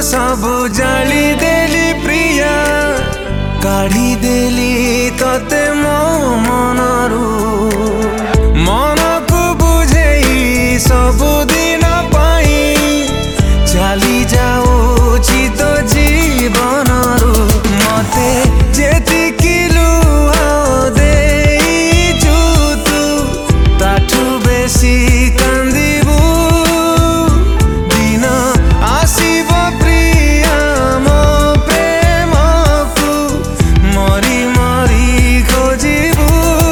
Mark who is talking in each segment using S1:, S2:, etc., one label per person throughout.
S1: सबु जाली देली प्रिया काढ़ी देली तते मो मनरू मन को बुझेई सबुदिन पाई चली जाऊची तो जीवनरू मते जेतिकी लुह देइछु तू ताठू बेसी कांदिबू दिन आसीब प्रिया मो प्रेम को मरी मरी खोजिबू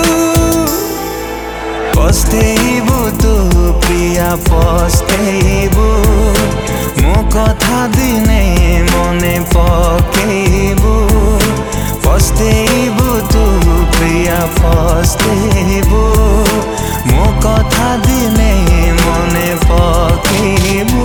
S1: पस्तेइबू तू प्रिया पस्तेइबू मो कथा दिने मने पकेइबू पस्तेइबू तू प्रिया पस्तेइबू मो कथा दिने मने पकेइबू।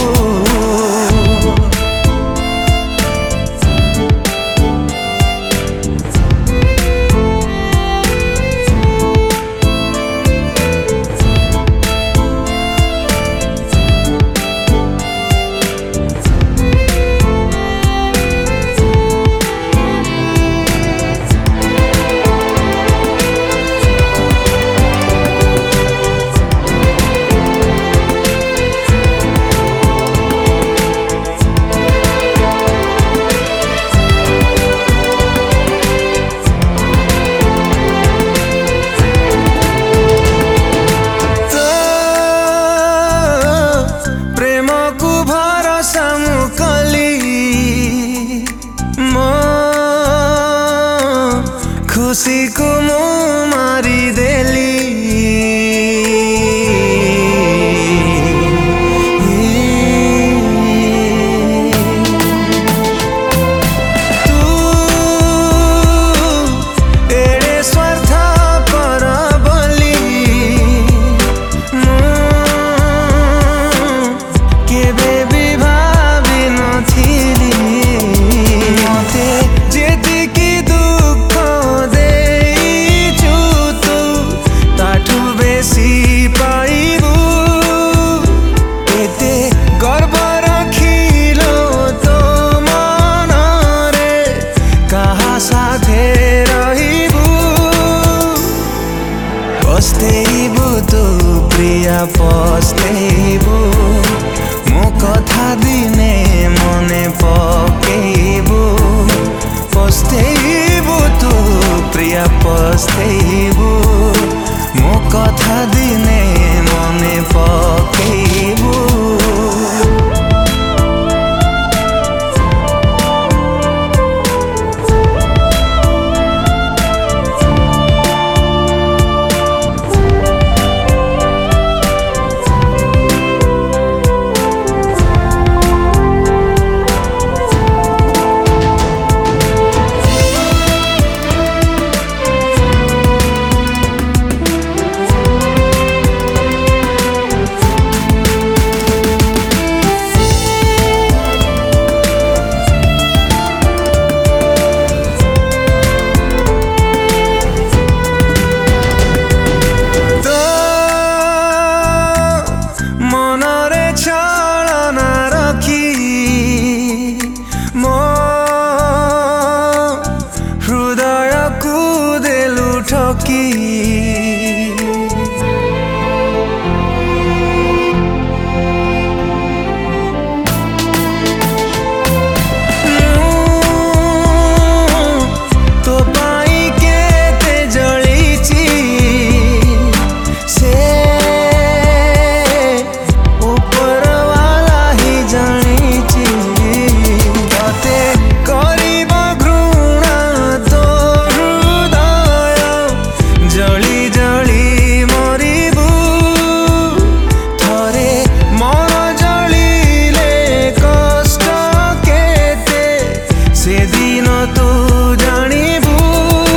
S1: खुशी को मो मारी देली तू एड़े स्वार्थ पर बोली केबे भी भावी नथिली मते जेतिकी पाइबू एते गर्व रखिलो तो मन रे कहा साथे रहिबू पस्तेइबू तू प्रिया पस्तेइबू मो कथा दिने मने पकेइबू पस्तेइबू तू प्रिया पस्तेइबू मो कथा दिने मने पकेइबू।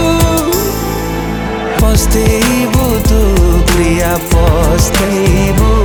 S1: पस्तेइबू तू प्रिया पस्तेइबू